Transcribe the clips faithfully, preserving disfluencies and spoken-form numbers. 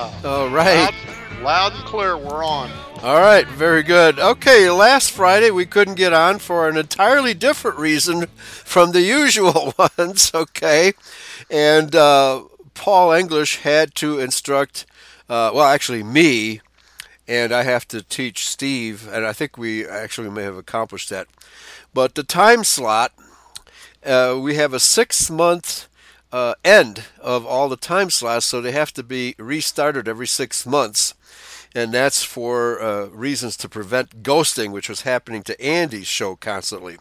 Yeah. All right. Loud, loud and clear, we're on. All right, very good. Okay, last Friday we couldn't get on for an entirely different reason from the usual ones, okay? And uh, Paul English had to instruct, uh, well, actually me, and I have to teach Steve, and I think we actually may have accomplished that. But the time slot, uh, we have a six-month uh, end of all the time slots, so they have to be restarted every six months. And that's for uh, reasons to prevent ghosting, which was happening to Andy's show constantly.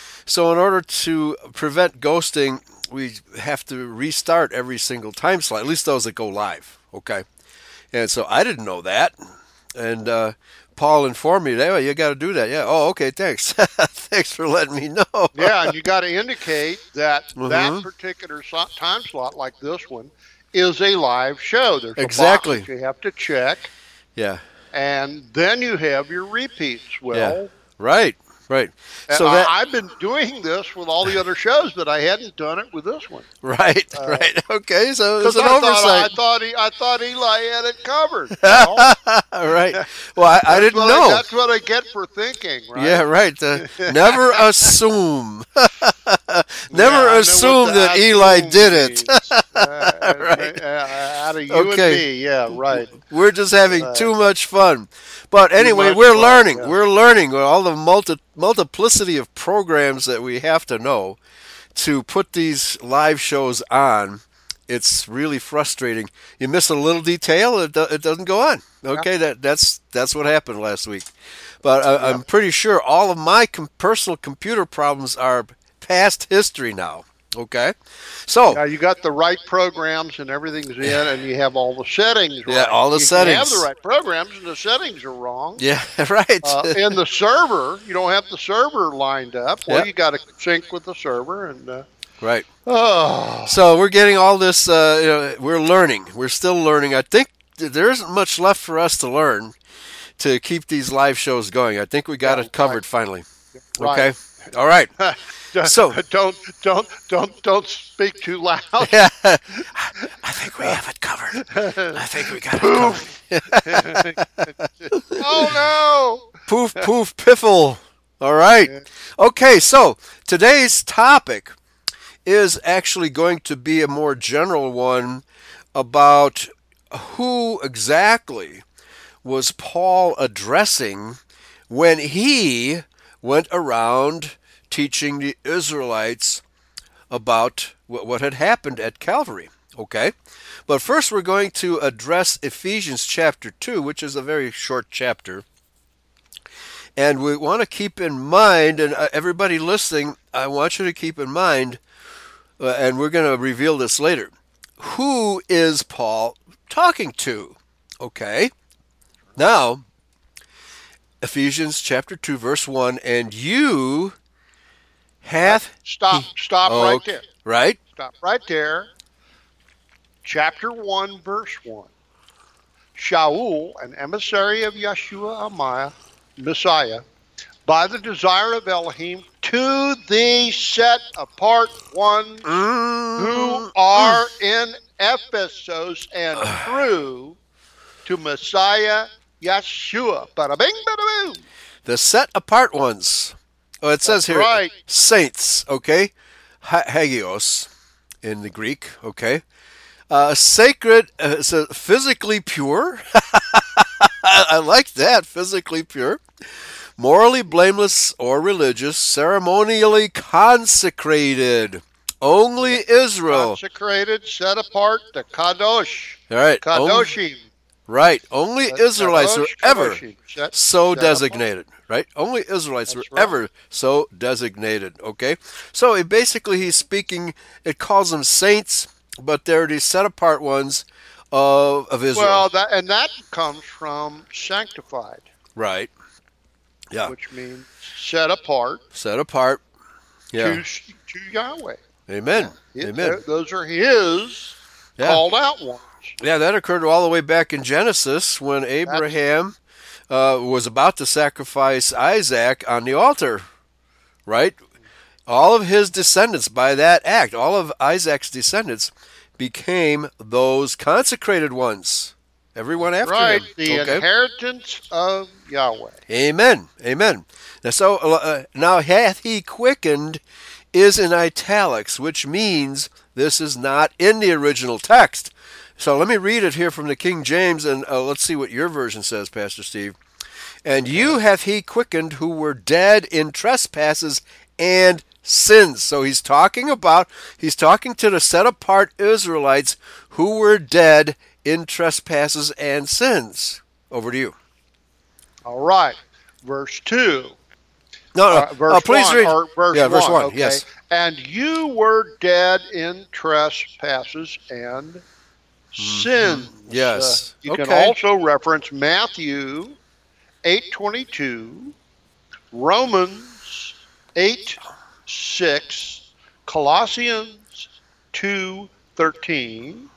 So in order to prevent ghosting, we have to restart every single time slot, at least those that go live, okay? And so I didn't know that. And uh, Paul informed me, hey, well, you got to do that. Yeah, oh, okay, thanks. Thanks for letting me know. Yeah, and you got to indicate that Mhm. that particular so- time slot, like this one, is a live show. There's Exactly. a box that you have to check, Yeah, and then you have your repeats. Well, yeah, right, right. So I, that, I've been doing this with all the other shows, but I hadn't done it with this one. right, uh, right. Okay, so it's Because an I thought, I oversight. thought he, I thought Eli had it covered. you know? Right. Well, I, I That's didn't what know. that's what I get for thinking, right? Yeah, right. Uh, never assume. Yeah, never I know assume what that the Eli assume did it. means. Uh, Right. uh, out of you Okay. and me, yeah, right. We're just having Uh, too much fun. But anyway, much we're fun, learning. yeah. We're learning all the multi- multiplicity of programs that we have to know to put these live shows on. It's really frustrating. You miss a little detail, it, do- it doesn't go on. Okay, that that's that's what happened last week. But I, I'm pretty sure all of my com- personal computer problems are past history now. Okay, so Now you got the right programs and everything's in, and you have all the settings right. Yeah, all the you settings. You have the right programs, and the settings are wrong. yeah, right. Uh, in the server, you don't have the server lined up. Well, Yep. you got to sync with the server, and uh, Right. oh, So we're getting all this. Uh, you know, we're learning. We're still learning. I think th- there isn't much left for us to learn to keep these live shows going. I think we got Yeah, it covered right. finally. Right. Okay. All right. So- don't don't don't don't speak too loud. Yeah. I think we have it covered. I think we got it covered. Oh Poof, poof, piffle. All right. Okay, so today's topic is actually going to be a more general one about who exactly was Paul addressing when he went around teaching the Israelites about what what had happened at Calvary. Okay? But first we're going to address Ephesians chapter two, which is a very short chapter. And we want to keep in mind, and uh, everybody listening, I want you to keep in mind, uh, and we're going to reveal this later, who is Paul talking to? Okay? Now, Ephesians chapter two, verse one, and you hath... Stop, stop Oh, right okay. there. Right? Stop right there. Chapter one, verse one. Shaul, an emissary of Yeshua Amaya, Messiah, by the desire of Elohim, to the set apart ones who are in Ephesus and through to Messiah Yeshua. Bada bing, bada boom. The set apart ones. Oh, it says That's here, right. saints, okay? Ha- hagios in the Greek, okay? Uh, sacred, uh, so physically pure. I like that, physically pure. Morally blameless or religious, ceremonially consecrated. Only Israel. Consecrated, set apart, the Kadosh. All right. Only, Kadoshim. right. Only Israelites were Kadosh, ever Kadoshim. Set- so set designated, right? Only Israelites That's were right. ever so designated, okay? So it basically he's speaking, it calls them saints, but they're the set apart ones of, of Israel. Well, that and that comes from sanctified, right. Yeah. which means set apart Set apart. Yeah. to, to Yahweh. Amen. It- Amen. Those are His Yeah. called out ones. Yeah, that occurred all the way back in Genesis when Abraham uh, was about to sacrifice Isaac on the altar, right? All of his descendants, by that act, all of Isaac's descendants became those consecrated ones. Everyone after Right, him. the Okay. inheritance of Yahweh. Amen. Amen. Now, so uh, now hath he quickened is in italics, which means this is not in the original text. So let me read it here from the King James, and uh, let's see what your version says, Pastor Steve. And you hath he quickened who were dead in trespasses and sins. So he's talking about, he's talking to the set apart Israelites who were dead in trespasses and sins. Over to you. All right, verse two. No, no, Uh, verse uh, please one, read. or verse yeah, verse one, one. okay. Yes. And you were dead in trespasses and sins. Yes. Uh, you okay. can also reference Matthew eight twenty-two, Romans eight six, Colossians two thirteen,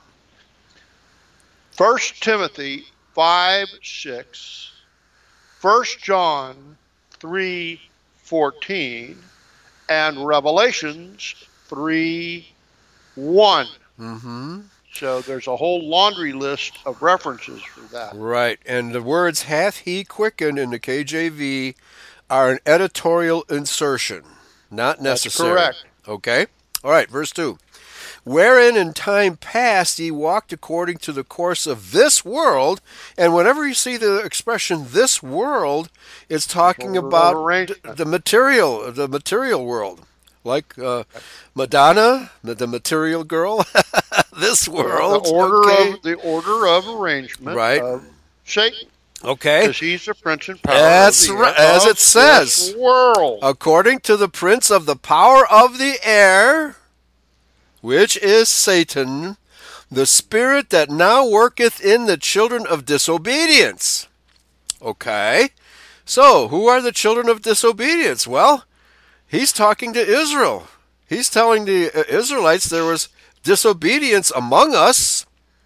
First Timothy five six, First John three fourteen, and Revelations three one. Mm-hmm. So there's a whole laundry list of references for that. Right. And the words hath he quickened in the K J V are an editorial insertion, not necessary. That's correct. Okay? All right, verse two. Wherein in time past ye walked according to the course of this world, and whenever you see the expression this world, it's talking Order of about arrangement. d- the material, the material world. Like uh, Madonna, the material girl, this world. The order okay. of the order of arrangement Right. of Satan, Okay. because he's the prince and power. That's of the, right, as of it says. this world. According to the prince of the power of the air, which is Satan, the spirit that now worketh in the children of disobedience. Okay. So, who are the children of disobedience? Well, he's talking to Israel. He's telling the uh, Israelites there was disobedience among us.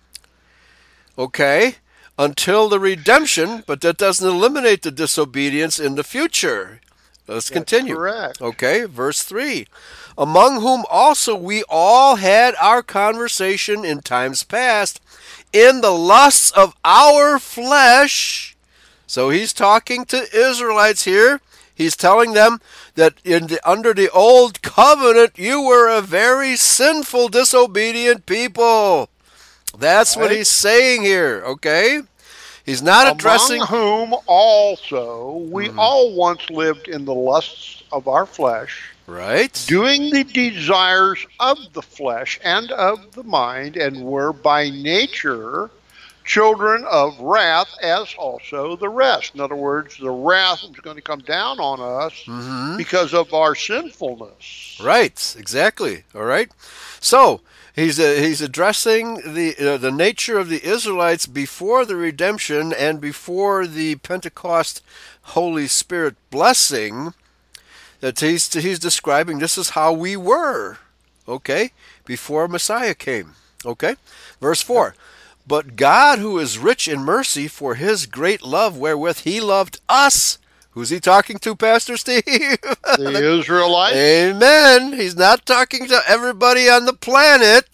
Okay. Until the redemption, but that doesn't eliminate the disobedience in the future. Let's That's continue. correct. Okay, verse three. Among whom also we all had our conversation in times past, in the lusts of our flesh. So he's talking to Israelites here. He's telling them that in the, under the old covenant, you were a very sinful, disobedient people. That's what Right. he's saying here, okay? He's not addressing... Among whom also we all once lived in the lusts of our flesh, Right? doing the desires of the flesh and of the mind, and were by nature children of wrath, as also the rest. In other words, the wrath is going to come down on us Mm-hmm. because of our sinfulness. Right, exactly. All right. So he's uh, he's addressing the uh, the nature of the Israelites before the redemption and before the Pentecost Holy Spirit blessing. That he's he's describing this is how we were, okay, before Messiah came. Okay, verse four. But God, who is rich in mercy, for his great love wherewith he loved us. Who's he talking to, Pastor Steve? The Israelites. Amen. He's not talking to everybody on the planet.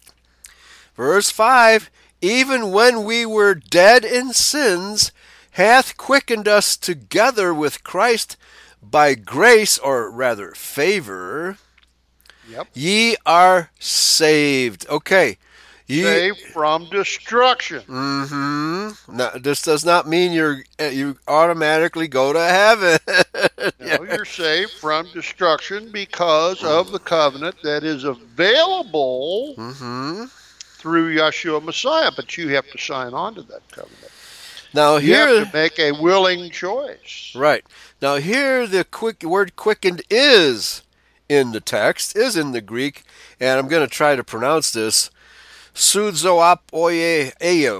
Verse five. Even when we were dead in sins, hath quickened us together with Christ by grace, or rather favor. Yep. Ye are saved. Okay. Ye, Saved from destruction. Mm-hmm. Now, this does not mean you're you automatically go to heaven. No, you're saved from destruction because of the covenant that is available Mm-hmm. through Yeshua Messiah, but you have to sign on to that covenant. Now You here, have to make a willing choice. right now here, the quick word "quickened" is in the text, is in the Greek, and I'm going to try to pronounce this. Suzoapoieo.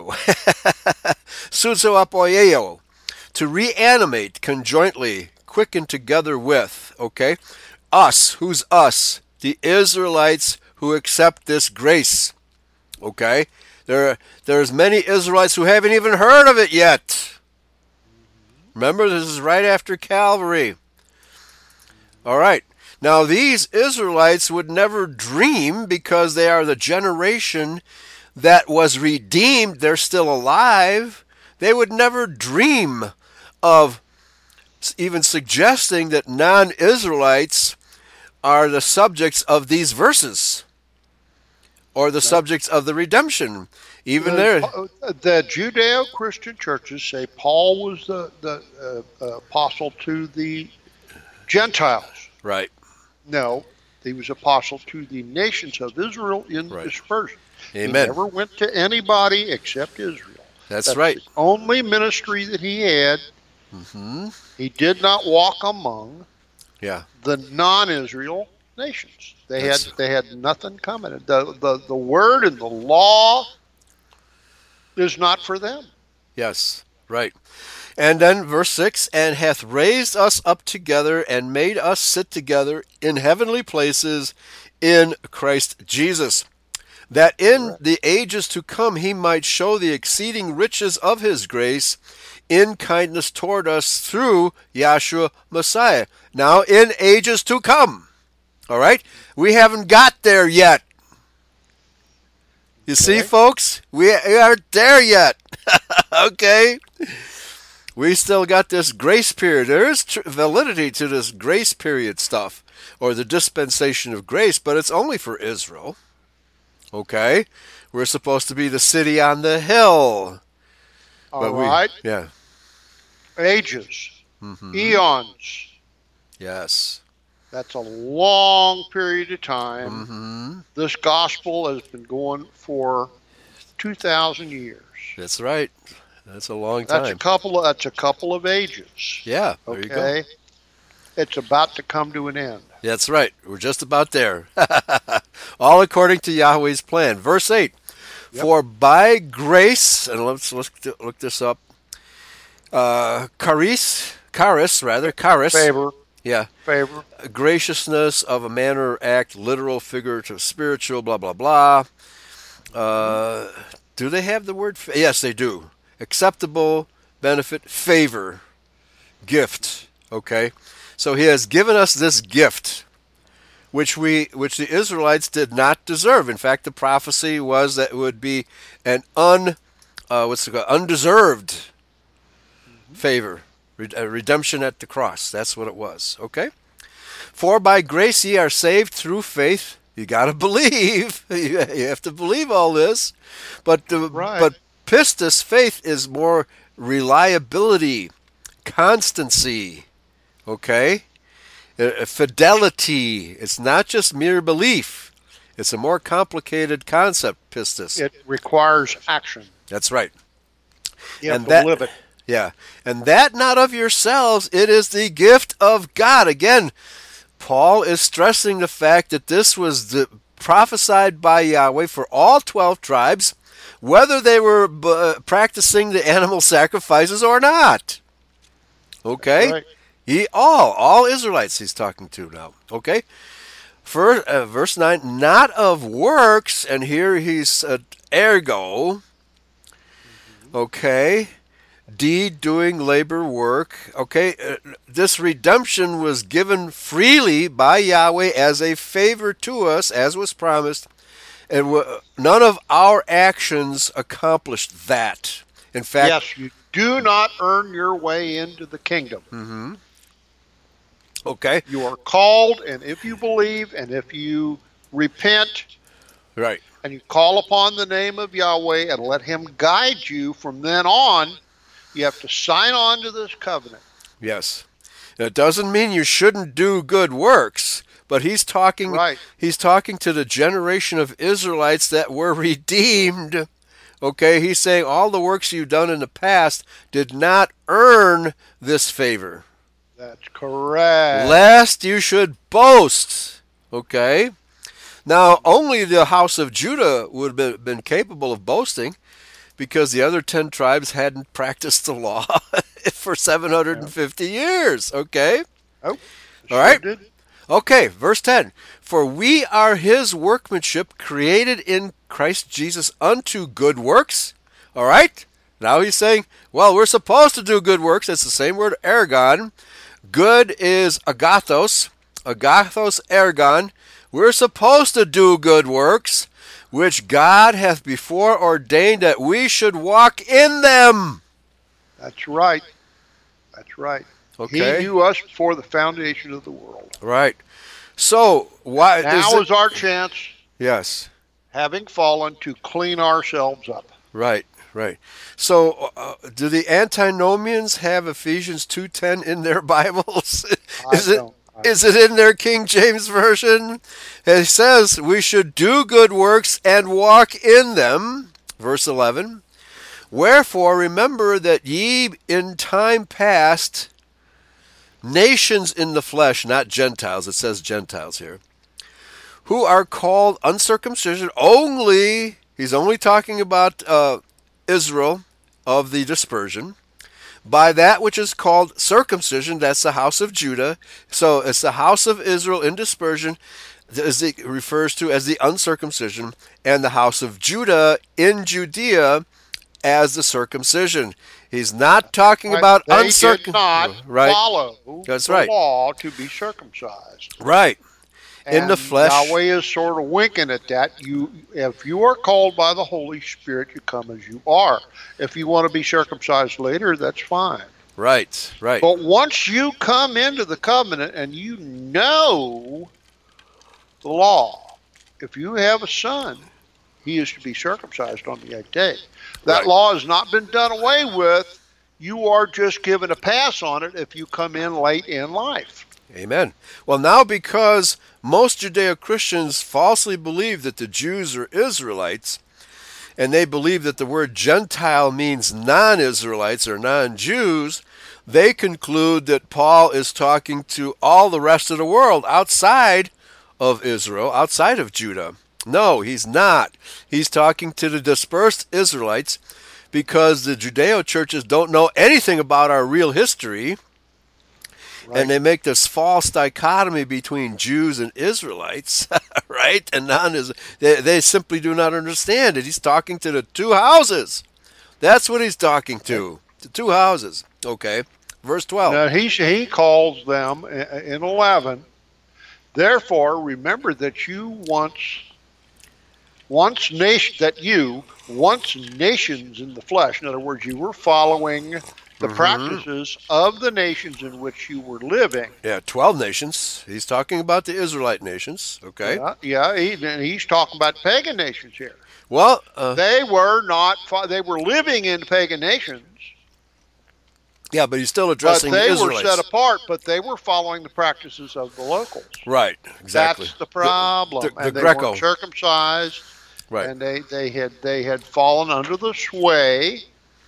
Suzoapoieo. To reanimate conjointly, quicken together with, okay? Us, who's us? The Israelites who accept this grace, okay? There, there's many Israelites who haven't even heard of it yet. Remember, this is right after Calvary. All right. Now, these Israelites would never dream, because they are the generation that was redeemed. They're still alive. They would never dream of even suggesting that non-Israelites are the subjects of these verses or the subjects of the redemption. Even the, there. The Judeo-Christian churches say Paul was the, the uh, uh, apostle to the Gentiles. Right. No, he was apostle to the nations of Israel in right. dispersion. Amen. He never went to anybody except Israel. That's, That's right. the only ministry that he had. Mm-hmm. He did not walk among yeah. the non-Israel nations. They That's... had they had nothing coming. The, the the word and the law is not for them. Yes, right. And then verse six, and hath raised us up together and made us sit together in heavenly places in Christ Jesus, that in Correct. the ages to come he might show the exceeding riches of his grace in kindness toward us through Yahshua Messiah. Now in ages to come. All right? We haven't got there yet. You okay. see, folks? We aren't there yet. Okay? We still got this grace period. There is tr- validity to this grace period stuff, or the dispensation of grace, but it's only for Israel. Okay? We're supposed to be the city on the hill. All but right. We, yeah. Ages. Mm-hmm. Eons. Yes. That's a long period of time. Mm-hmm. This gospel has been going for two thousand years. That's right. That's a long time. That's a couple of, that's a couple of ages. Yeah, there okay? you go. It's about to come to an end. That's right. We're just about there. All according to Yahweh's plan. Verse eight. Yep. For by grace, and let's, let's look this up, uh, charis, charis, rather, charis. Favor. Yeah. Favor. Graciousness of a manner, act, literal, figurative, spiritual, blah, blah, blah. Uh, do they have the word? Fa- yes, they do. Acceptable, benefit, favor, gift. Okay? So he has given us this gift, which we, which the Israelites did not deserve. In fact, the prophecy was that it would be an un, uh, what's it called, undeserved mm-hmm. favor. Redemption at the cross. That's what it was. Okay? For by grace ye are saved through faith. You got to believe. You have to believe all this. But the, right. but pistis, faith, is more reliability, constancy. Okay? Uh, fidelity. It's not just mere belief. It's a more complicated concept, pistis. It requires action. That's right. You have and to that, live it. Yeah, and that not of yourselves, it is the gift of God. Again, Paul is stressing the fact that this was the, prophesied by Yahweh for all twelve tribes, whether they were uh, practicing the animal sacrifices or not. Okay? Right. He, all, all Israelites he's talking to now. Okay? For, uh, verse nine, not of works, and here he's uh, ergo, okay, deed, doing, labor, work. Okay, uh, this redemption was given freely by Yahweh as a favor to us, as was promised, and w- none of our actions accomplished that. In fact, yes, you do not earn your way into the kingdom. Mm-hmm. Okay, you are called, and if you believe, and if you repent, right, and you call upon the name of Yahweh and let Him guide you from then on. You have to sign on to this covenant. Yes. It doesn't mean you shouldn't do good works, but he's talking right. he's talking to the generation of Israelites that were redeemed. Okay, he's saying all the works you've done in the past did not earn this favor. That's correct. Lest you should boast. Okay? Now, only the house of Judah would have been capable of boasting, because the other ten tribes hadn't practiced the law for seven hundred fifty yeah. years. Okay? Oh, all right? Did. Okay, verse ten. For we are his workmanship, created in Christ Jesus unto good works. All right? Now he's saying, well, we're supposed to do good works. That's the same word, ergon. Good is agathos. Agathos, ergon. We're supposed to do good works, which God hath before ordained that we should walk in them. That's right. That's right. Okay. He knew us before the foundation of the world. Right. So why now is, it, is our chance, yes, having fallen, to clean ourselves up. Right, right. So uh, do the antinomians have Ephesians two ten in their Bibles? is I it don't. I is it in their King James version? It says we should do good works and walk in them. Verse eleven. Wherefore remember that ye in time past, nations in the flesh, not Gentiles, it says Gentiles here, who are called uncircumcision only, he's only talking about uh, Israel of the dispersion, by that which is called circumcision, that's the house of Judah. So it's the house of Israel in dispersion, as it refers to as the uncircumcision, and the house of Judah in Judea as the circumcision. He's not talking about they uncircumcision. did not right. follow That's the right. law to be circumcised. Right. In And the flesh. Yahweh is sort of winking at that. You, if you are called by the Holy Spirit, you come as you are. If you want to be circumcised later, that's fine. Right, right. But once you come into the covenant and you know the law, if you have a son, he is to be circumcised on the eighth day. That Right. law has not been done away with. You are just given a pass on it if you come in late in life. Amen. Well, now because most Judeo-Christians falsely believe that the Jews are Israelites, and they believe that the word Gentile means non-Israelites or non-Jews, they conclude that Paul is talking to all the rest of the world outside of Israel, outside of Judah. No, he's not. He's talking to the dispersed Israelites because the Judeo churches don't know anything about our real history. Right. And they make this false dichotomy between Jews and Israelites, right? And non they, they simply do not understand it. He's talking to the two houses. That's what he's talking to, the two houses. Okay, verse twelve. Now he, he calls them in eleven, therefore remember that you once, once nation, that you, once nations in the flesh, in other words, you were following the Mhm. practices of the nations in which you were living. Yeah, twelve nations. He's talking about the Israelite nations. Okay. Yeah, yeah he, and he's talking about pagan nations here. Well, uh, They were not, fo- they were living in pagan nations, yeah, but he's still but addressing they the were Israelites. set apart, but they were following the practices of the locals. Right, exactly. That's the problem. The, the, the and they Greco. weren't circumcised, Right. and they, they had they had fallen under the sway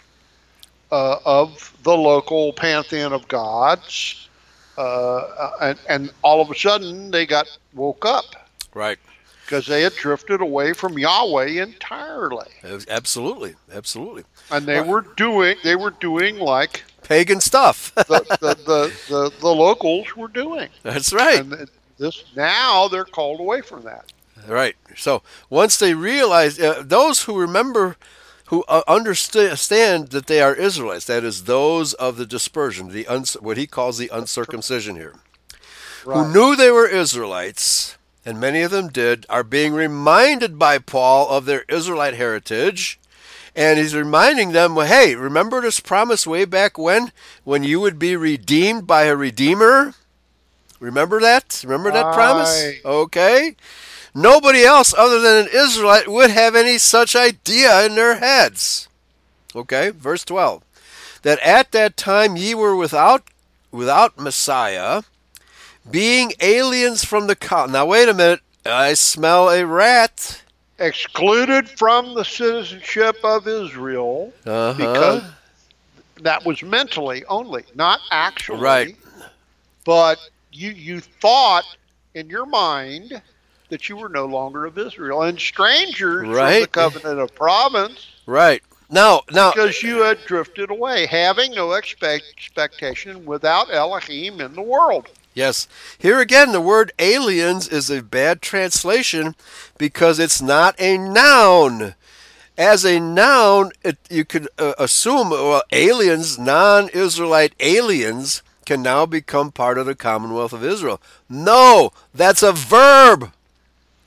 uh, of the local pantheon of gods, uh, and, and all of a sudden they got woke up Right. because they had drifted away from Yahweh entirely, Absolutely. Absolutely. and they Right. were doing they were doing like Pagan stuff. the the, the, the, the locals were doing. That's right. And this now they're called away from that. Right. So once they realize, uh, those who remember, who uh, understand that they are Israelites, that is, those of the dispersion, the uns- what he calls the uncircumcision here, Right. who knew they were Israelites, and many of them did, are being reminded by Paul of their Israelite heritage. And he's reminding them, well, hey, remember this promise way back when, when you would be redeemed by a redeemer? Remember that? Remember that promise? Right. Okay. Nobody else other than an Israelite would have any such idea in their heads. Okay, verse twelve. That at that time ye were without without Messiah, being aliens from the co- Now wait a minute. I smell a rat. Excluded from the citizenship of Israel Uh-huh. because that was mentally only, not actually. Right. But you you thought in your mind that you were no longer of Israel and strangers from the Right. covenant of province Right. Now, now, because you had drifted away, having no expect, expectation without Elohim in the world. yes. Here again, the word aliens is a bad translation because it's not a noun. As a noun, it, you could uh, assume, well, aliens, non-Israelite aliens, can now become part of the Commonwealth of Israel. No, that's a verb.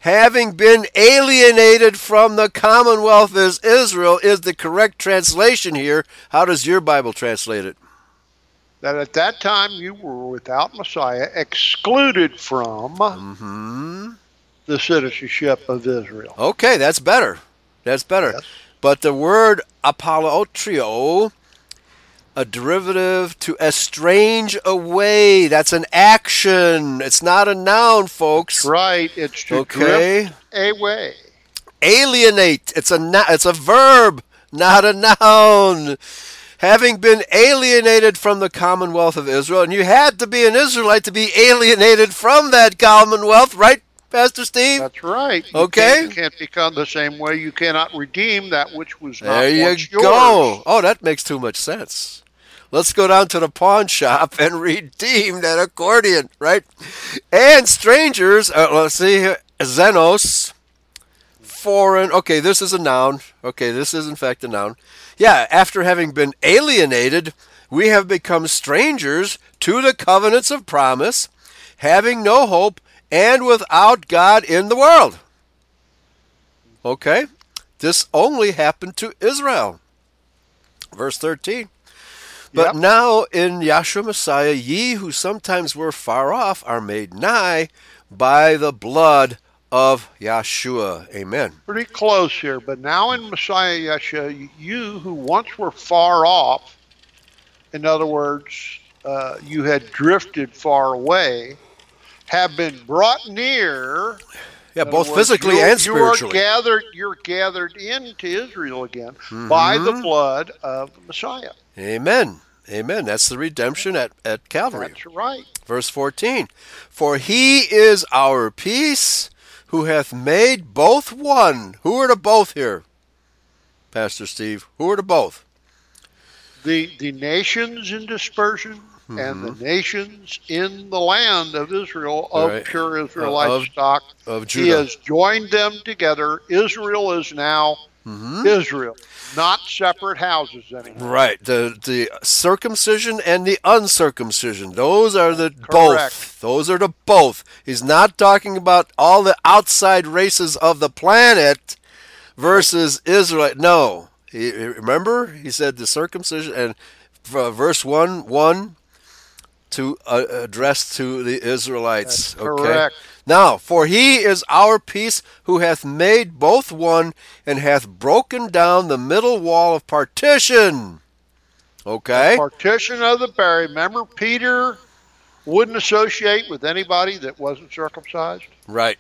having been alienated from the commonwealth as Israel is the correct translation here. How does your Bible translate it? That at that time you were without Messiah, excluded from Mm-hmm. the citizenship of Israel. Okay, that's better. That's better. Yes. But the word apolotrio, a derivative to estrange away, that's an action. It's not a noun, folks. That's right. It's to Okay. drift away. Alienate. It's a no- it's a verb, not a noun. Having been alienated from the commonwealth of Israel, and you had to be an Israelite to be alienated from that commonwealth, right, Pastor Steve? That's right. You Okay. Can't, you can't become the same way. You cannot redeem that which was not There you once go. yours. Oh, that makes too much sense. Let's go down to the pawn shop and redeem that accordion, right? And strangers, uh, let's see here, xenos, foreign. Okay, this is a noun. Okay, this is in fact a noun. Yeah, after having been alienated, we have become strangers to the covenants of promise, having no hope and without God in the world. Okay, this only happened to Israel. Verse thirteen. But Yep. now in Yahshua Messiah, ye who sometimes were far off are made nigh by the blood of Yahshua. Amen. Pretty close here. But now in Messiah Yeshua, you who once were far off, in other words, uh, you had drifted far away, have been brought near. Yeah, In both other words, physically you- and you are spiritually. gathered. You're gathered into Israel again by the blood of the Messiah. Amen. Amen. That's the redemption at, at Calvary. That's right. Verse fourteen. For he is our peace, who hath made both one. Who are the both here, Pastor Steve? Who are the both? The the nations in dispersion and the nations in the land of Israel of Right. pure Israelite Of- stock. Of He Judah. has joined them together. Israel is now Israel, not separate houses anymore. Right. The the circumcision and the uncircumcision. Those are the Correct. both. Those are the both. He's not talking about all the outside races of the planet versus Israelite. No. He, he- remember, he said the circumcision and uh, verse one one to uh, address to the Israelites. That's okay. correct. Now, for he is our peace, who hath made both one, and hath broken down the middle wall of partition. Okay? Partition of the barrier. Remember, Peter wouldn't associate with anybody that wasn't circumcised. Right.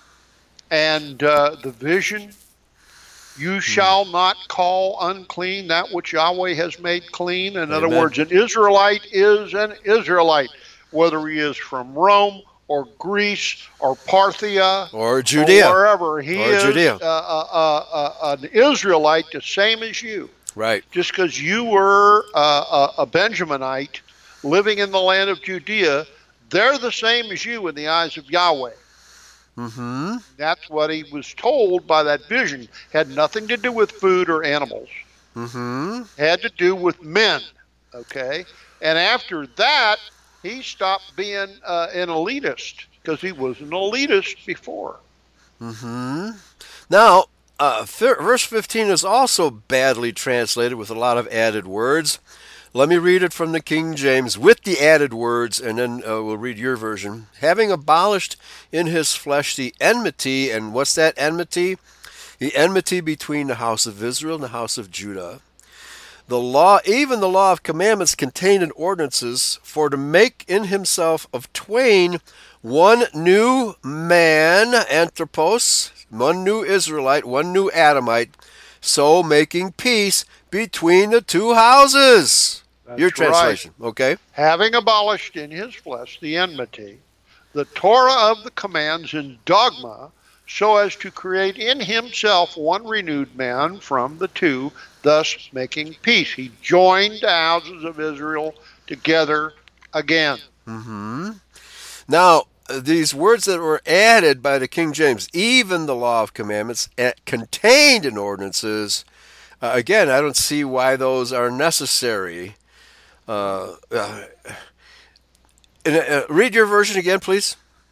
And uh, the vision, you shall not call unclean that which Yahweh has made clean. In other Amen. words, an Israelite is an Israelite, whether he is from Rome or Greece or Parthia Or Judea. or wherever. He Or is Judea. uh, uh, uh, uh, an Israelite the same as you. Right. Just because you were uh, a, a Benjaminite living in the land of Judea, they're the same as you in the eyes of Yahweh. Mm-hmm. That's what he was told by that vision. Had nothing to do with food or animals. Mm-hmm. Had to do with men. Okay? And after that, he stopped being uh, an elitist because he was an elitist before. Mm-hmm. Now, uh, f- verse fifteen is also badly translated with a lot of added words. Let me read it from the King James with the added words, and then uh, we'll read your version. Having abolished in his flesh the enmity, and what's that enmity? The enmity between the house of Israel and the house of Judah. The law, even the law of commandments contained in ordinances, for to make in himself of twain one new man, anthropos, one new Israelite, one new Adamite, so making peace between the two houses. That's Your right. translation, okay? Having abolished in his flesh the enmity, the Torah of the commands in dogma, so as to create in himself one renewed man from the two, thus making peace. He joined the houses of Israel together again. Mm-hmm. Now, uh, these words that were added by the King James, even the law of commandments, uh, contained in ordinances, uh, again, I don't see why those are necessary. Uh, uh, and, uh, read your version again, please.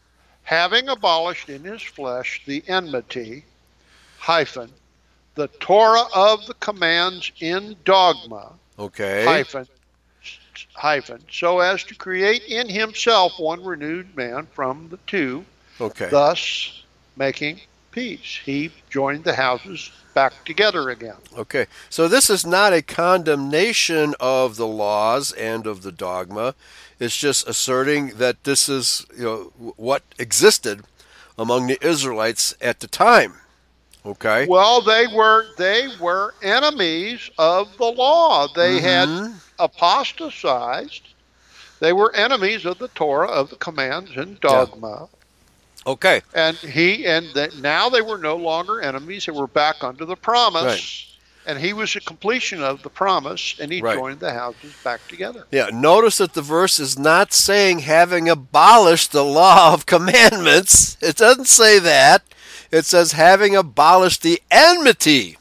having abolished in his flesh the enmity, hyphen, the Torah of the commands in dogma, Okay. hyphen, hyphen, so as to create in himself one renewed man from the two, Okay. thus making peace. He joined the houses back together again. Okay. So this is not a condemnation of the laws and of the dogma. It's just asserting that this is, you know, what existed among the Israelites at the time. Okay. Well, they were they were enemies of the law. They Mm-hmm. had apostatized. They were enemies of the Torah, of the commands and dogma. Okay. And he and that now they were no longer enemies. They were back under the promise. Right. And he was the completion of the promise, and he Right. joined the houses back together. Yeah, notice that the verse is not saying having abolished the law of commandments. It doesn't say that. It says having abolished the enmity.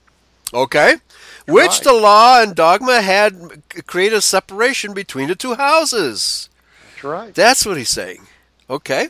Okay? Which Right. the law and dogma had created a separation between the two houses. That's right. That's what he's saying. Okay?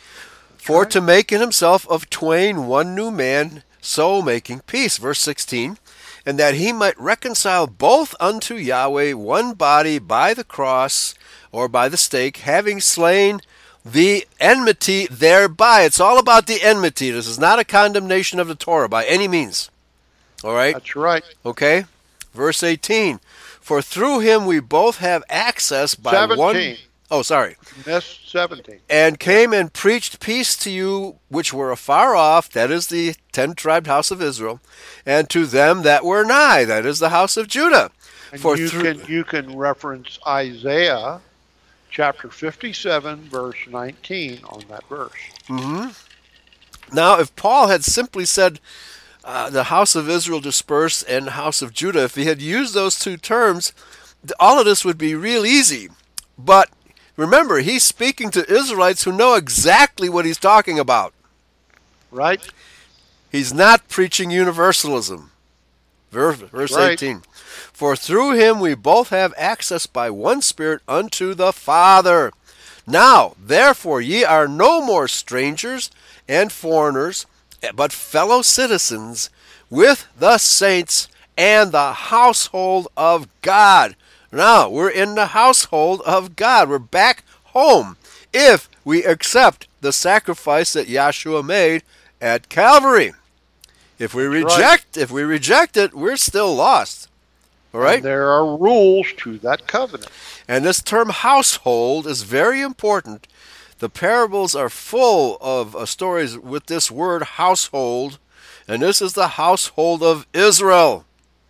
For right. to make in himself of twain one new man, so making peace. Verse sixteen. And that he might reconcile both unto Yahweh one body by the cross, or by the stake, having slain the enmity thereby. It's all about the enmity. This is not a condemnation of the Torah by any means. All right? That's right. Okay? Verse eighteen. For through him we both have access by one... seventeen. Oh, sorry. That's seventeen. And came and preached peace to you which were afar off, that is the ten-tribed house of Israel, and to them that were nigh, that is the house of Judah. And For you through- can you can reference Isaiah chapter fifty-seven, verse nineteen on that verse. Mhm. Now, if Paul had simply said uh, the house of Israel dispersed and the house of Judah, if he had used those two terms, th- all of this would be real easy. But remember, he's speaking to Israelites who know exactly what he's talking about. Right? He's not preaching universalism. Verse, verse Right. eighteen. For through him we both have access by one Spirit unto the Father. Now, therefore, ye are no more strangers and foreigners, but fellow citizens with the saints and the household of God. Now, we're in the household of God. We're back home if we accept the sacrifice that Yahshua made at Calvary. If we That's reject, if we reject it, we're still lost. All right? And there are rules to that covenant. And this term household is very important. The parables are full of uh, stories with this word household, and this is the household of Israel.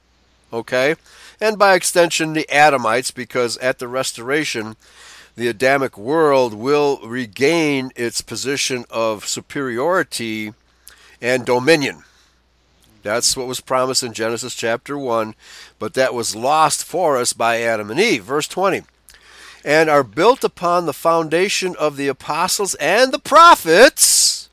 Okay? And by extension, the Adamites, because at the restoration, the Adamic world will regain its position of superiority and dominion. That's what was promised in Genesis chapter one, but that was lost for us by Adam and Eve. Verse twenty. And are built upon the foundation of the apostles and the prophets.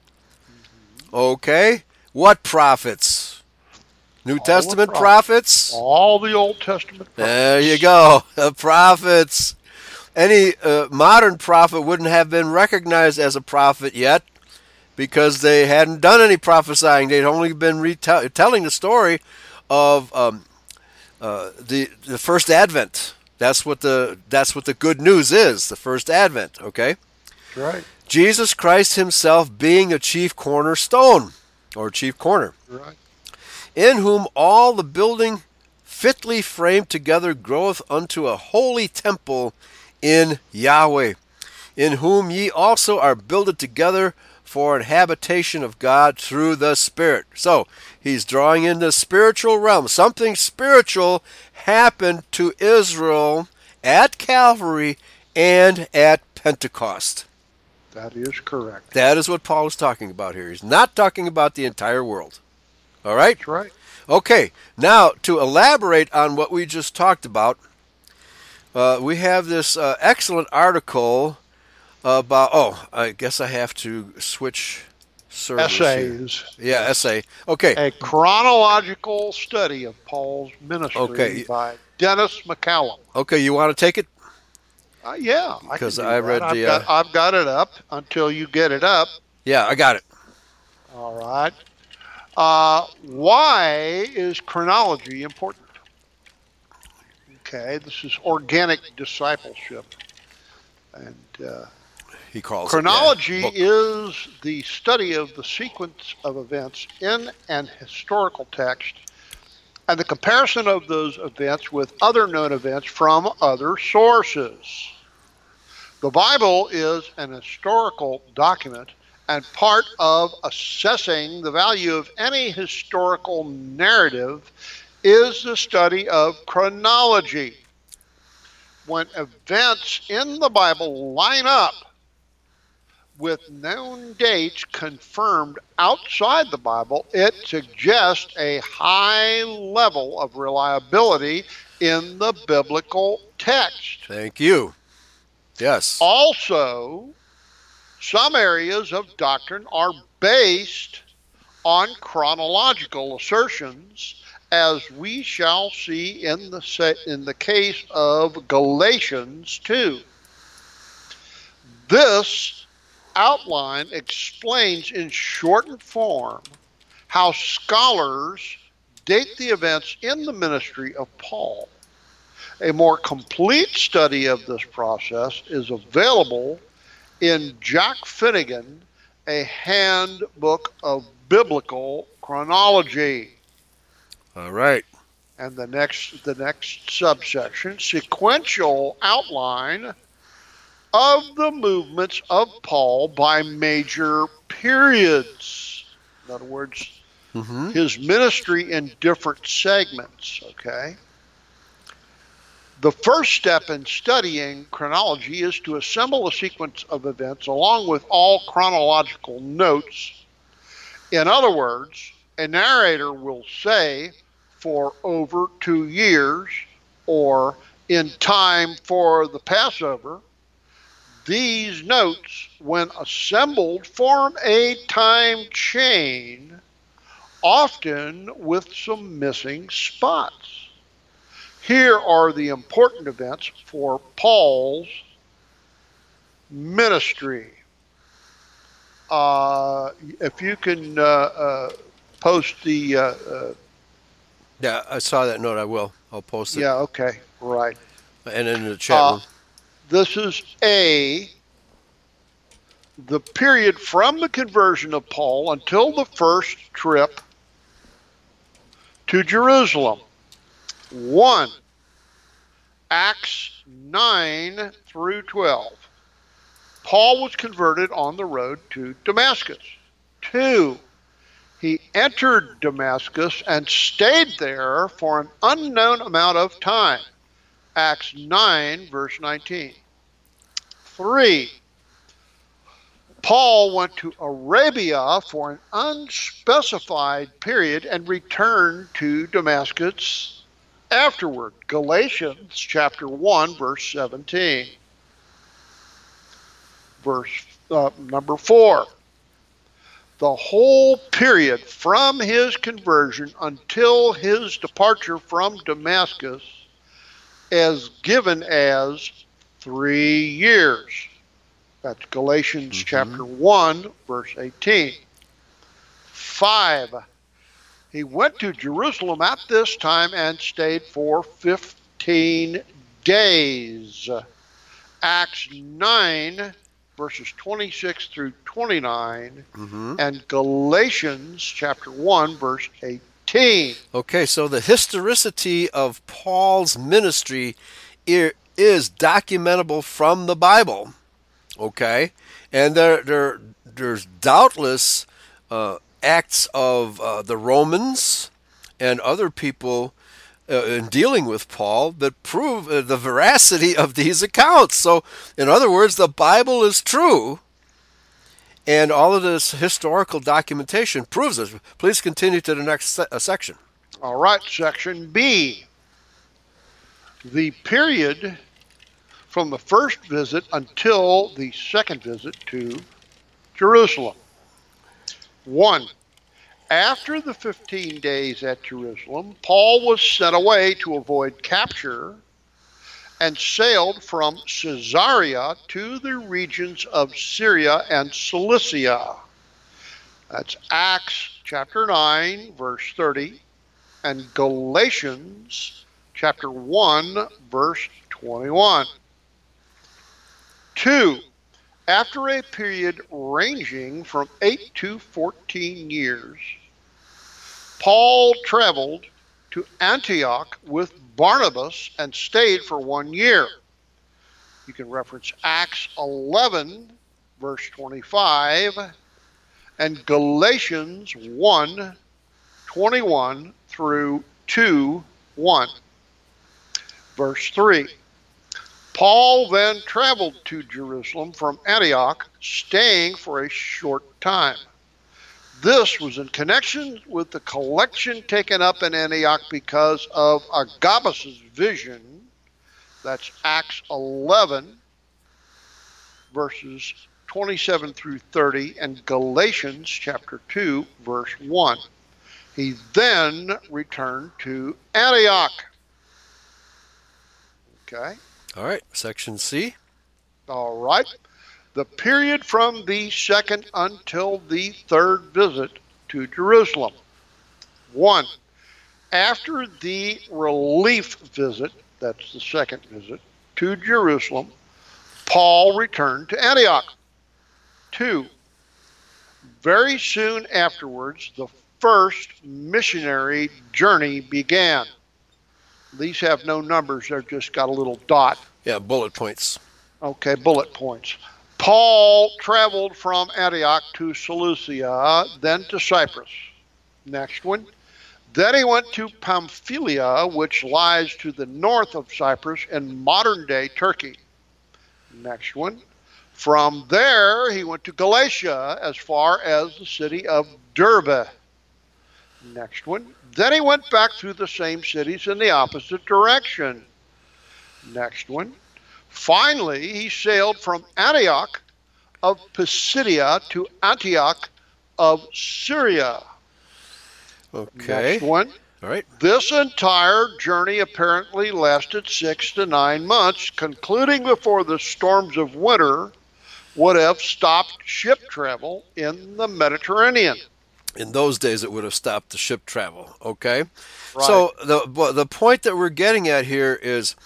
Okay? What prophets? New the Testament prophets. prophets? All the Old Testament prophets. There you go. The prophets. Any uh, modern prophet wouldn't have been recognized as a prophet yet because they hadn't done any prophesying. They'd only been retell- telling the story of um, uh, the the first advent. That's what the that's what the good news is, the first advent, okay? Right. Jesus Christ himself being a chief cornerstone, or chief corner, Right. in whom all the building fitly framed together groweth unto a holy temple in Yahweh, in whom ye also are builded together for an habitation of God through the Spirit. So, he's drawing in the spiritual realm. Something spiritual happened to Israel at Calvary and at Pentecost. That is correct. That is what Paul is talking about here. He's not talking about the entire world. All right? That's right. Okay, now to elaborate on what we just talked about, uh, we have this uh, excellent article about, oh, I guess I have to switch servers here. Essays. Yeah, essay. Okay, A chronological study of Paul's ministry Okay. by Dennis McCallum. okay, you want to take it? Uh, yeah, I can Because do I that. read I've the. got Uh, I've got it up until you get it up. yeah, I got it. All right. Uh, why is chronology important? Okay, this is organic discipleship, and uh, He calls it. Yeah, chronology book. is the study of the sequence of events in an historical text and the comparison of those events with other known events from other sources. The Bible is an historical document, and part of assessing the value of any historical narrative is the study of chronology. When events in the Bible line up with known dates confirmed outside the Bible, it suggests a high level of reliability in the biblical text. Thank you. Yes. Also, some areas of doctrine are based on chronological assertions, as we shall see in the, in the case of Galatians two. This outline explains in shortened form how scholars date the events in the ministry of Paul. A more complete study of this process is available in Jack Finnegan, A Handbook of Biblical Chronology. All right. And the next the next subsection, sequential outline of the movements of Paul by major periods. In other words, Mm-hmm. his ministry in different segments, okay? The first step in studying chronology is to assemble a sequence of events along with all chronological notes. In other words, a narrator will say, for over two years, or in time for the Passover. These notes, when assembled, form a time chain, often with some missing spots. Here are the important events for Paul's ministry. Uh, if you can uh, uh, post the... Uh, uh, Yeah, I saw that note. I will. I'll post it. yeah, okay, right. And in the chat Uh, room. this is A, the period from the conversion of Paul until the first trip to Jerusalem. One, Acts nine through twelve. Paul was converted on the road to Damascus. Two, he entered Damascus and stayed there for an unknown amount of time. Acts nine, verse nineteen. Three, Paul went to Arabia for an unspecified period and returned to Damascus afterward. Galatians chapter one, verse seventeen. Verse uh, number four. The whole period from his conversion until his departure from Damascus is given as three years. That's Galatians mm-hmm. chapter one, verse eighteen. Five, he went to Jerusalem at this time and stayed for fifteen days. Acts nine, verses twenty-six through twenty-nine, mm-hmm. and Galatians chapter one, verse eighteen. Okay, so the historicity of Paul's ministry is documentable from the Bible. Okay, and there, there, there's doubtless uh, acts of uh, the Romans and other people uh, in dealing with Paul that prove uh, the veracity of these accounts. So, in other words, the Bible is true, and all of this historical documentation proves it. Please continue to the next se- uh, section. All right, section B. The period from the first visit until the second visit to Jerusalem. One, after the fifteen days at Jerusalem, Paul was sent away to avoid capture and sailed from Caesarea to the regions of Syria and Cilicia. That's Acts chapter nine, verse thirty, and Galatians chapter one, verse twenty-one. Two, after a period ranging from eight to fourteen years, Paul traveled to Antioch with Barnabas and stayed for one year. You can reference Acts eleven, verse twenty-five, and Galatians one, twenty-one through two, one. Verse three. Paul then traveled to Jerusalem from Antioch, staying for a short time. This was in connection with the collection taken up in Antioch because of Agabus' vision. That's Acts eleven, verses twenty-seven through thirty, and Galatians chapter two, verse one. He then returned to Antioch. Okay. All right, section C. All right. The period from the second until the third visit to Jerusalem. One, after the relief visit, that's the second visit, to Jerusalem, Paul returned to Antioch. Two, very soon afterwards, the first missionary journey began. These have no numbers, they've just got a little dot. Yeah, bullet points. Okay, bullet points. Paul traveled from Antioch to Seleucia, then to Cyprus. Next one. Then he went to Pamphylia, which lies to the north of Cyprus in modern-day Turkey. Next one. From there, he went to Galatia as far as the city of Derbe. Next one. Then he went back through the same cities in the opposite direction. Next one. Finally, he sailed from Antioch of Pisidia to Antioch of Syria. Okay. Next one. All right. This entire journey apparently lasted six to nine months, concluding before the storms of winter would have stopped ship travel in the Mediterranean. In those days, it would have stopped the ship travel. Okay. Right. So the the point that we're getting at here is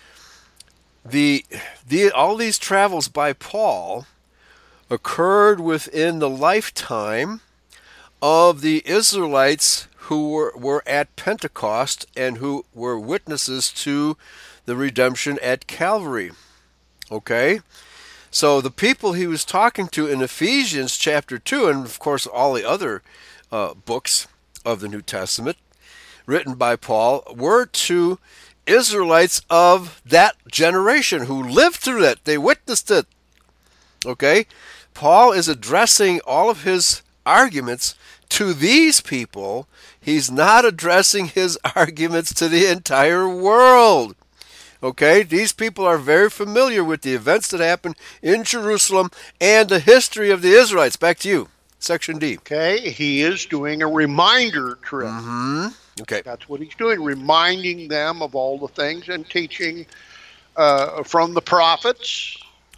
the the all these travels by Paul occurred within the lifetime of the Israelites who were, were at Pentecost and who were witnesses to the redemption at Calvary. Okay? So the people he was talking to in Ephesians chapter two, and of course all the other uh, books of the New Testament written by Paul, were to Israelites of that generation who lived through it. They witnessed it. Okay? Paul is addressing all of his arguments to these people. He's not addressing his arguments to the entire world. Okay? These people are very familiar with the events that happened in Jerusalem and the history of the Israelites. Back to you. Section D. Okay, he is doing a reminder trip. Mm-hmm. Okay. That's what he's doing, reminding them of all the things and teaching uh, from the prophets.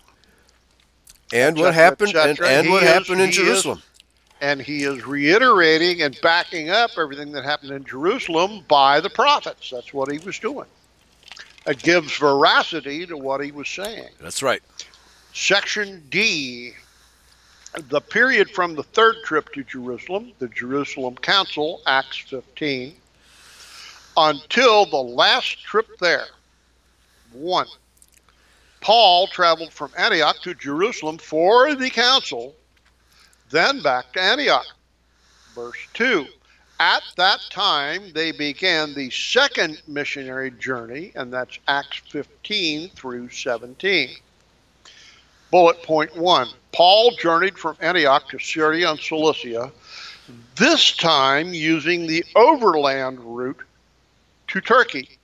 And what et cetera, happened, et and, cetera. and He what is- happened in he Jerusalem. is- and he is reiterating and backing up everything that happened in Jerusalem by the prophets. That's what he was doing. It gives veracity to what he was saying. That's right. Section D, the period from the third trip to Jerusalem, the Jerusalem Council, Acts fifteen, until the last trip there. One, Paul traveled from Antioch to Jerusalem for the council, then back to Antioch. Verse two, at that time they began the second missionary journey, and that's Acts fifteen through seventeen. Bullet point one, Paul journeyed from Antioch to Syria and Cilicia, this time using the overland route to Turkey.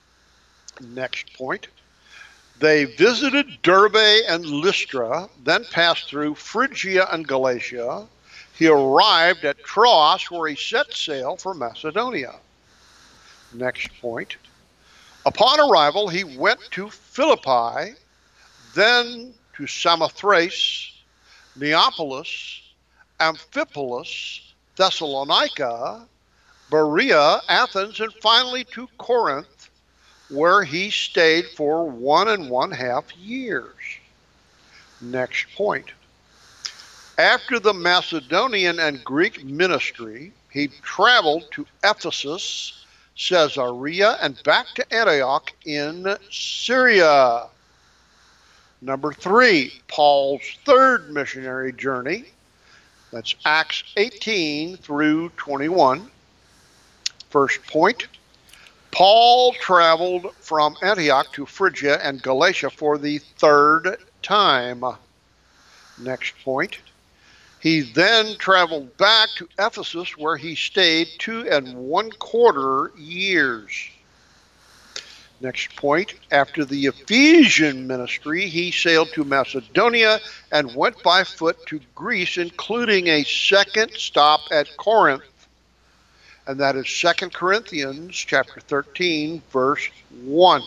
Next point, they visited Derbe and Lystra, then passed through Phrygia and Galatia. He arrived at Troas, where he set sail for Macedonia. Next point, Upon arrival, he went to Philippi, then to Samothrace, Neapolis, Amphipolis, Thessalonica, Berea, Athens, and finally to Corinth, where he stayed for one and one half years. Next point. After the Macedonian and Greek ministry, he traveled to Ephesus, Caesarea, and back to Antioch in Syria. Number three, Paul's third missionary journey. That's Acts eighteen through twenty-one. First point, Paul traveled from Antioch to Phrygia and Galatia for the third time. Next point, he then traveled back to Ephesus, where he stayed two and one quarter years. Next point, after the Ephesian ministry, he sailed to Macedonia and went by foot to Greece, including a second stop at Corinth. And that is Second Corinthians chapter thirteen, verse one.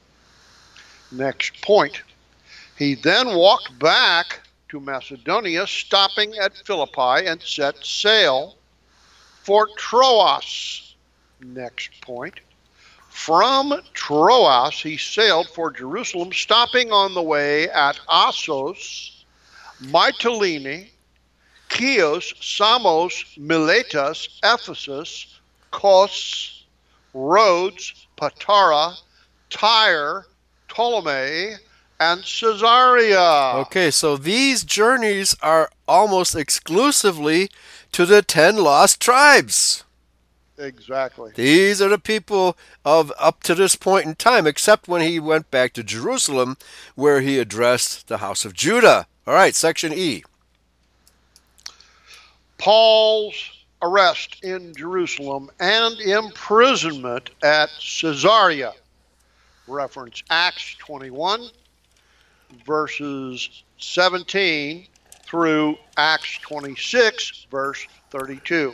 Next point, he then walked back to Macedonia, stopping at Philippi, and set sail for Troas. Next point, from Troas he sailed for Jerusalem, stopping on the way at Assos, Mytilene, Chios, Samos, Miletus, Ephesus, Kos, Rhodes, Patara, Tyre, Ptolemy, and Caesarea. Okay, so these journeys are almost exclusively to the ten lost tribes. Exactly. These are the people of up to this point in time, except when he went back to Jerusalem, where he addressed the house of Judah. All right, section E. Paul's arrest in Jerusalem and imprisonment at Caesarea. Reference Acts twenty-one, verses seventeen through Acts twenty-six, verse thirty-two.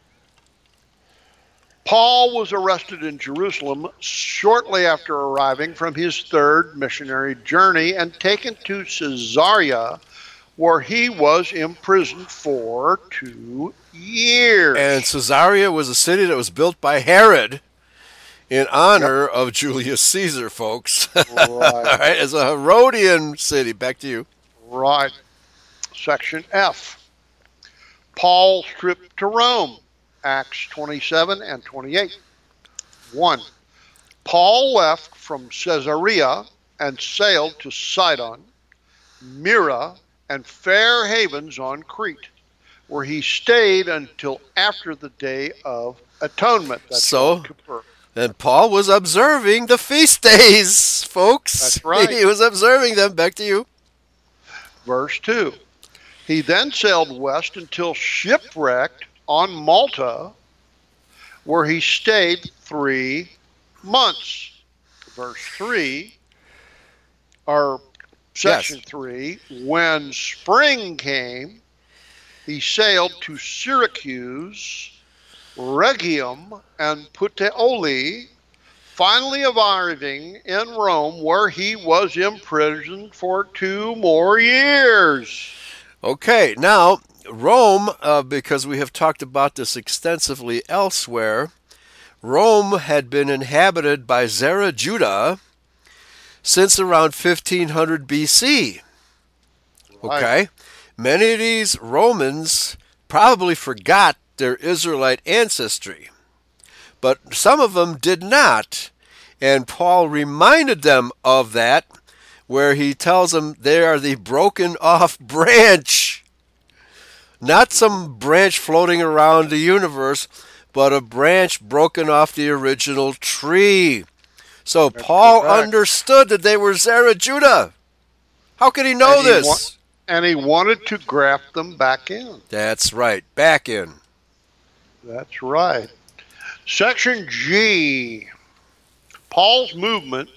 Paul was arrested in Jerusalem shortly after arriving from his third missionary journey and taken to Caesarea, where he was imprisoned for two years. And Caesarea was a city that was built by Herod in honor yep. of Julius Caesar, folks. Right. All right, it's a Herodian city. Back to you. Right. Section F. Paul's trip to Rome. Acts twenty-seven and twenty-eight. One. Paul left from Caesarea and sailed to Sidon, Myra, and Fair Havens on Crete, where he stayed until after the Day of Atonement. That's so, and Paul was observing the feast days, folks. That's right. He was observing them. Back to you. Verse two. He then sailed west until shipwrecked on Malta, where he stayed three months. Verse three, or section yes. three, when spring came, he sailed to Syracuse, Rhegium, and Puteoli, finally arriving in Rome, where he was imprisoned for two more years. Okay, now Rome, uh, because we have talked about this extensively elsewhere, Rome had been inhabited by Zerah Judah since around fifteen hundred B C. Right. Okay, many of these Romans probably forgot their Israelite ancestry, but some of them did not, and Paul reminded them of that, where he tells them they are the broken off branch. Not some branch floating around the universe, but a branch broken off the original tree. So That's Paul correct. understood that they were Zerah Judah. How could he know and he this? Wa- and he wanted to graft them back in. That's right, back in. That's right. Section G. Paul's movement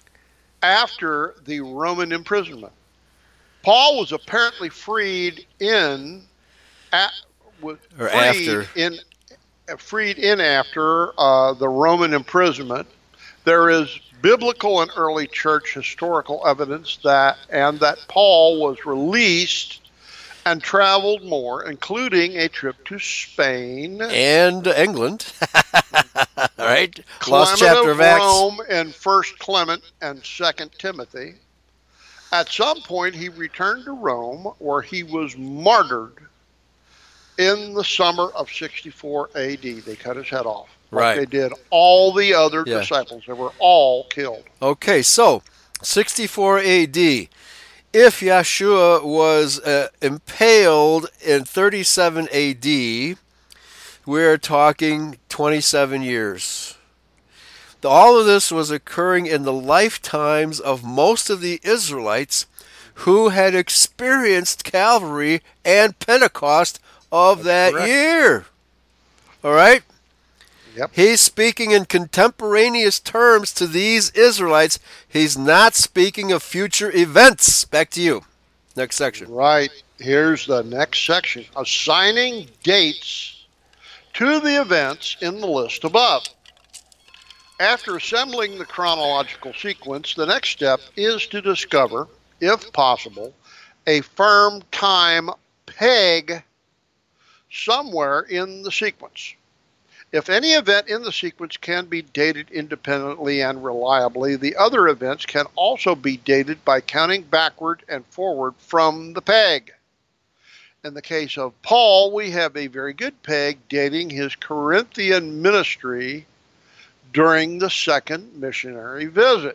after the Roman imprisonment. Paul was apparently freed in At, was or freed after in freed in after uh, the Roman imprisonment. There is biblical and early church historical evidence that and that Paul was released and traveled more, including a trip to Spain and England. Right? Lost Clement chapter of of Acts. Rome in First Clement and Second Timothy. At some point, he returned to Rome, where he was martyred in the summer of sixty-four A D. They cut his head off. Like Right. they did all the other Yeah. disciples. They were all killed. Okay, so sixty-four A D. If Yeshua was uh, impaled in thirty-seven A D, we're talking twenty-seven years. All of this was occurring in the lifetimes of most of the Israelites who had experienced Calvary and Pentecost of that correct. year. All right? Yep. He's speaking in contemporaneous terms to these Israelites. He's not speaking of future events. Back to you. Next section. Right. Here's the next section. Assigning dates to the events in the list above. After assembling the chronological sequence, the next step is to discover, if possible, a firm time peg somewhere in the sequence. If any event in the sequence can be dated independently and reliably, the other events can also be dated by counting backward and forward from the peg. In the case of Paul, we have a very good peg dating his Corinthian ministry during the second missionary visit.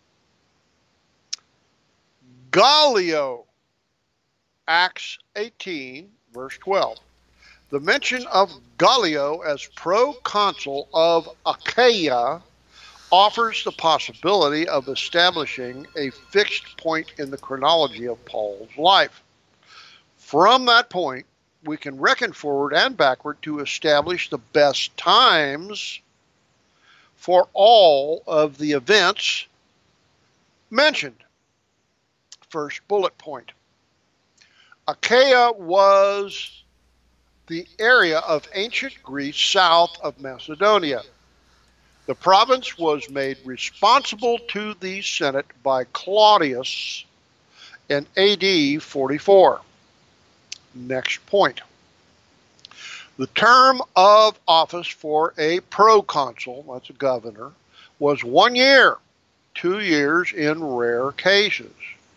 Gallio, Acts eighteen, verse twelve. The mention of Gallio as proconsul of Achaia offers the possibility of establishing a fixed point in the chronology of Paul's life. From that point, we can reckon forward and backward to establish the best times for all of the events mentioned. First bullet point. Achaia was the area of ancient Greece south of Macedonia. The province was made responsible to the Senate by Claudius in A D forty-four. Next point. The term of office for a proconsul, that's a governor, was one year, two years in rare cases.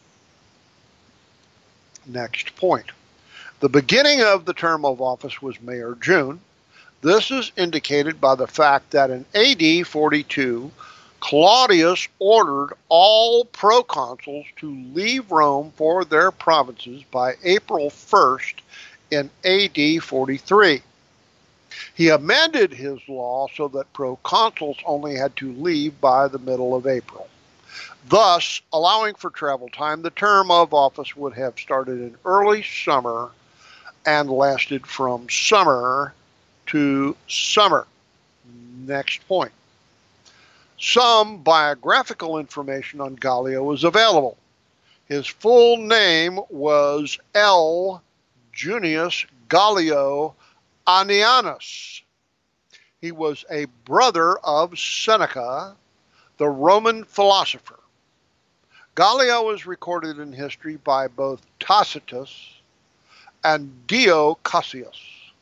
Next point. The beginning of the term of office was May or June. This is indicated by the fact that in A D forty-two, Claudius ordered all proconsuls to leave Rome for their provinces by April first in A D forty-three. He amended his law so that proconsuls only had to leave by the middle of April. Thus, allowing for travel time, the term of office would have started in early summer and lasted from summer to summer. Next point. Some biographical information on Gallio is available. His full name was L. Junius Gallio Annianus. He was a brother of Seneca, the Roman philosopher. Gallio is recorded in history by both Tacitus and Dio Cassius.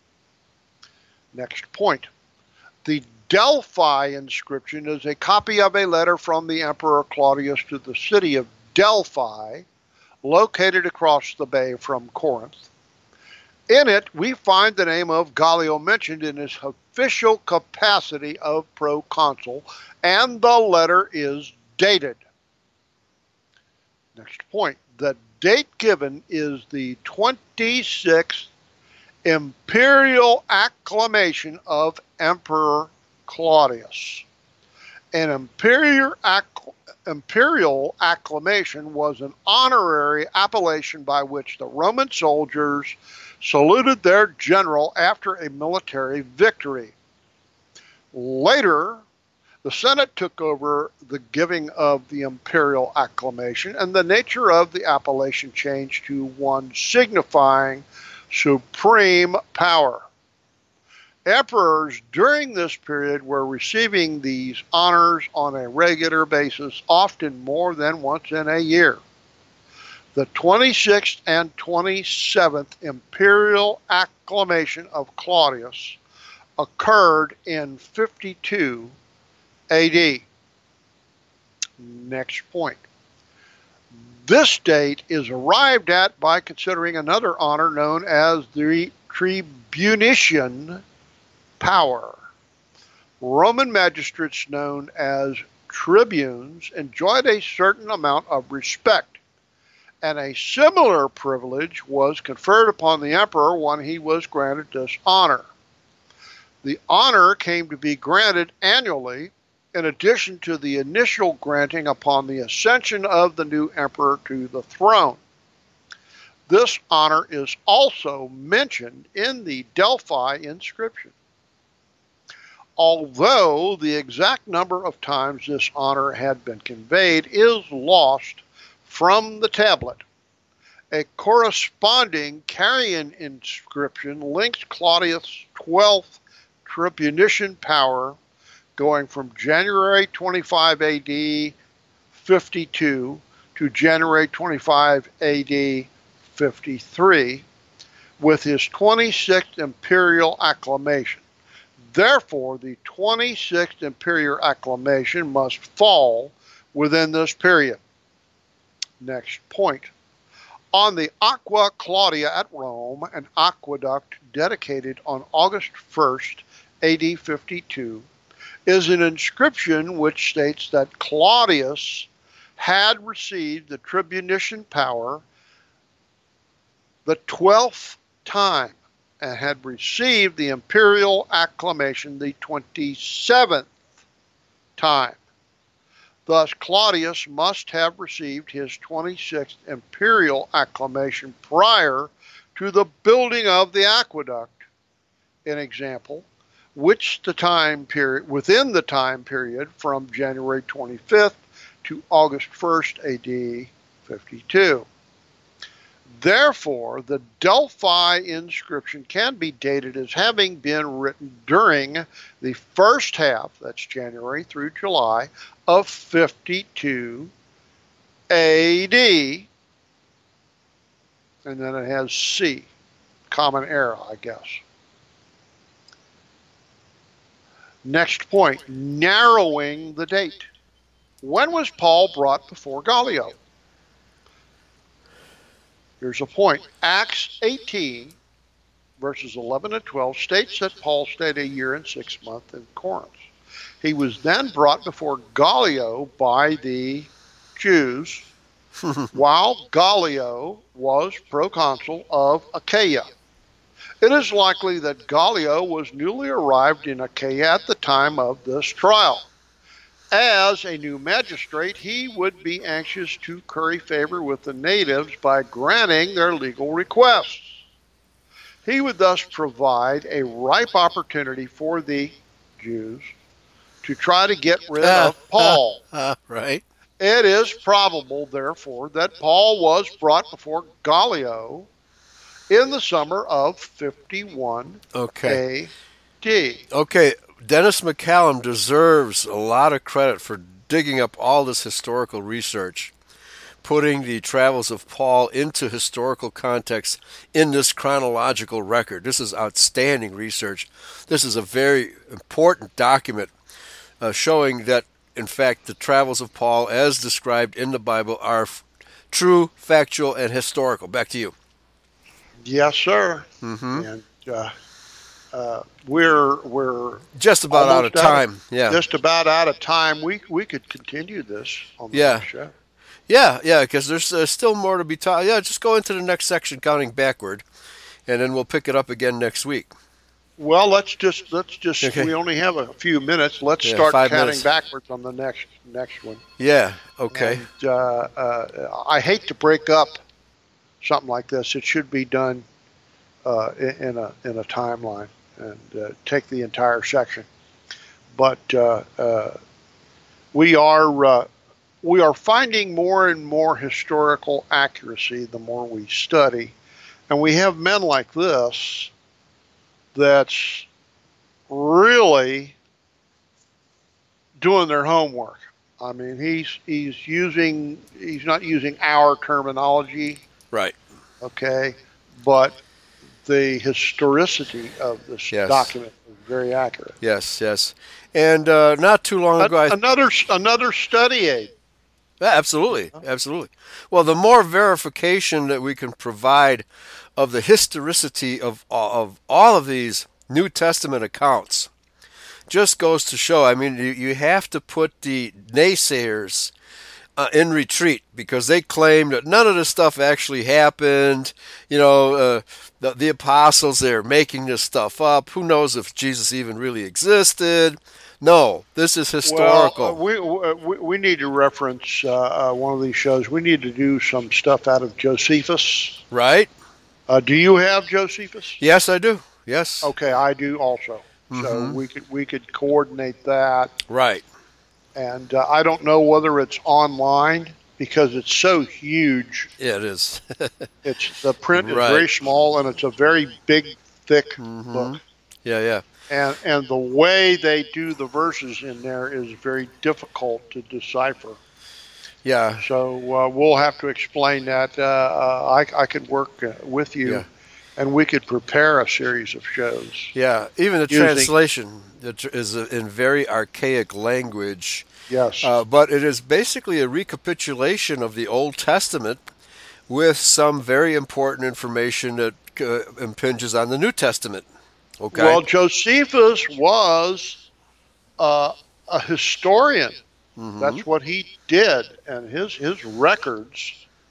Next point. The Delphi inscription is a copy of a letter from the Emperor Claudius to the city of Delphi, located across the bay from Corinth. In it, we find the name of Gallio mentioned in his official capacity of proconsul, and the letter is dated. Next point. The date given is the twenty-sixth imperial acclamation of Emperor Claudius. An imperial, acc- imperial acclamation was an honorary appellation by which the Roman soldiers saluted their general after a military victory. Later, the Senate took over the giving of the imperial acclamation, and the nature of the appellation changed to one signifying supreme power. Emperors during this period were receiving these honors on a regular basis, often more than once in a year. The twenty-sixth and twenty-seventh imperial acclamation of Claudius occurred in fifty-two A D. Next point. This date is arrived at by considering another honor known as the tribunician power. Roman magistrates known as tribunes enjoyed a certain amount of respect, and a similar privilege was conferred upon the emperor when he was granted this honor. The honor came to be granted annually, in addition to the initial granting upon the ascension of the new emperor to the throne. This honor is also mentioned in the Delphi inscription. Although the exact number of times this honor had been conveyed is lost from the tablet, a corresponding Carian inscription links Claudius' twelfth tribunician power going from January twenty-fifth A D fifty-two to January twenty-fifth A D fifty-three with his twenty-sixth imperial acclamation. Therefore, the twenty-sixth imperial acclamation must fall within this period. Next point. On the Aqua Claudia at Rome, an aqueduct dedicated on August first A D fifty-two, is an inscription which states that Claudius had received the tribunician power the twelfth time and had received the imperial acclamation the twenty-seventh time. Thus, Claudius must have received his twenty-sixth imperial acclamation prior to the building of the aqueduct. An example, which the time period within the time period from January twenty-fifth to August first A D fifty-two. Therefore, the Delphi inscription can be dated as having been written during the first half, that's January through July, of fifty-two A D. And then it has C, Common Era, I guess. Next point, narrowing the date. When was Paul brought before Gallio? Here's a point. Acts eighteen, verses eleven and twelve, states that Paul stayed a year and six months in Corinth. He was then brought before Gallio by the Jews, while Gallio was proconsul of Achaia. It is likely that Gallio was newly arrived in Achaia at the time of this trial. As a new magistrate, he would be anxious to curry favor with the natives by granting their legal requests. He would thus provide a ripe opportunity for the Jews to try to get rid uh, of Paul. Uh, uh, right. It is probable, therefore, that Paul was brought before Gallio in the summer of fifty-one Okay. A D. Okay, Dennis McCallum deserves a lot of credit for digging up all this historical research, putting the travels of Paul into historical context in this chronological record. This is outstanding research. This is a very important document uh, showing that, in fact, the travels of Paul, as described in the Bible, are f- true, factual, and historical. Back to you. Yes, sir. Mm-hmm. And uh, uh, we're we're just about out of time. Out of, yeah, just about out of time. We we could continue this on the yeah. next show. Yeah, yeah, because there's uh, still more to be taught. Yeah, just go into the next section, counting backward, and then we'll pick it up again next week. Well, let's just let's just Okay. we only have a few minutes. Let's Yeah, start five counting minutes. backwards on the next next one. Yeah. Okay. And, uh, uh, I hate to break up something like this. It should be done uh, in, in a in a timeline and uh, take the entire section. But uh, uh, we are uh, we are finding more and more historical accuracy the more we study, and we have men like this that's really doing their homework. I mean, he's he's using he's not using our terminology, Right. okay, but the historicity of this Yes. document is very accurate. Yes, yes. And uh, not too long ago, I, Another another study aid. Yeah, absolutely, absolutely. Well, the more verification that we can provide of the historicity of of all of these New Testament accounts, just goes to show. I mean, you, you have to put the naysayers uh, in retreat, because they claim that none of this stuff actually happened. You know, uh, the, the apostles, they're making this stuff up. Who knows if Jesus even really existed? No, this is historical. Well, uh, we, we we need to reference uh, uh, one of these shows. We need to do some stuff out of Josephus. Right? Uh, do you have Josephus? Yes, I do. Yes. Okay, I do also. Mm-hmm. So we could we could coordinate that. Right. And uh, I don't know whether it's online because it's so huge. Yeah, it is. It's the print is Right. very small and it's a very big, thick Mhm. book. Yeah, yeah. And and the way they do the verses in there is very difficult to decipher. Yeah. So uh, we'll have to explain that. Uh, uh, I I could work uh, with you, Yeah. and we could prepare a series of shows. Yeah. Even the Using- translation it is in very archaic language, Yes. uh, but it is basically a recapitulation of the Old Testament with some very important information that uh, impinges on the New Testament. Okay. Well, Josephus was uh, a historian. Mhm. That's what he did, and his his records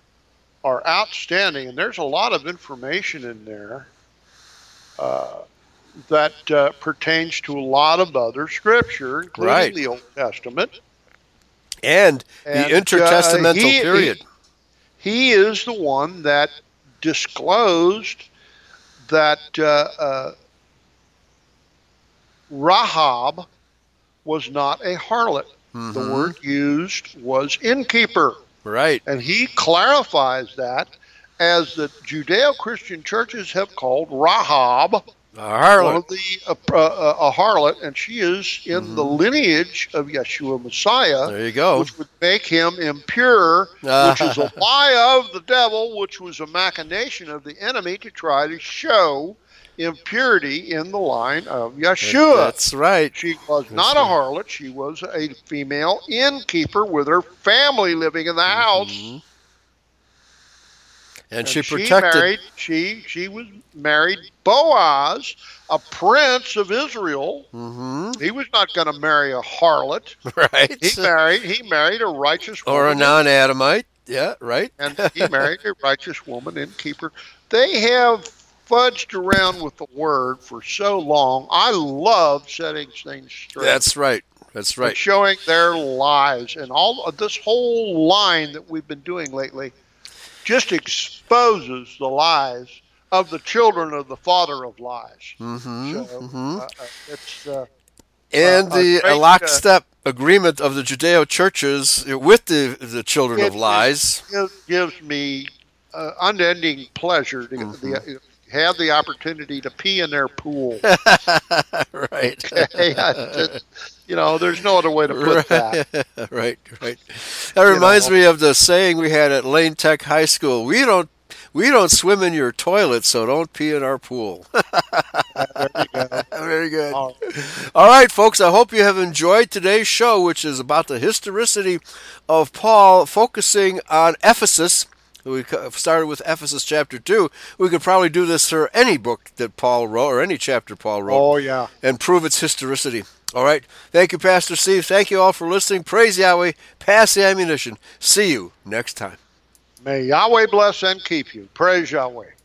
are outstanding. And there's a lot of information in there uh, that uh, pertains to a lot of other scripture, including Right. the Old Testament. and, And, the intertestamental uh, he- period. He is the one that disclosed that uh, uh, Rahab was not a harlot. The Mhm. word used was innkeeper. Right. And he clarifies that as the Judeo-Christian churches have called Rahab A one harlot. of the uh, uh, a harlot, and she is in the lineage of Yeshua Messiah, There you go. which would make him impure, which is a lie of the devil, which was a machination of the enemy to try to show impurity in the line of Yeshua. That's right. She was not a harlot. She was a female innkeeper with her family living in the house. Mhm. And, And she protected. married, she, she was married Boaz, a prince of Israel. Hmm. He was not going to marry a harlot. Right. He married he married a righteous Or a woman, non-Adamite. Yeah, right. and he married a righteous woman innkeeper. They have fudged around with the word for so long. I love setting things straight. That's right. That's and right. showing their lies, and all of this whole line that we've been doing lately just exposes the lies of the children of the father of lies. Hmm. So hmm uh, uh, it's uh, And uh, a the great, lockstep agreement of the Judeo churches with the the children It- of lies. it gives me uh, unending pleasure to Mm-hmm. the, have the opportunity to pee in their pool. Right. Hey, I just- you know, there's no other way to put that. Right, right. That reminds know. me of the saying we had at Lane Tech High School. We don't we don't swim in your toilet, so don't pee in our pool. There you go. Very good. All All right, folks, I hope you have enjoyed today's show, which is about the historicity of Paul, focusing on Ephesus. We co- started with Ephesus chapter two. We could probably do this for any book that Paul wrote, or any chapter Paul wrote, Oh, yeah. and prove its historicity. All right. Thank you, Pastor Steve. Thank you all for listening. Praise Yahweh. Pass the ammunition. See you next time. May Yahweh bless and keep you. Praise Yahweh.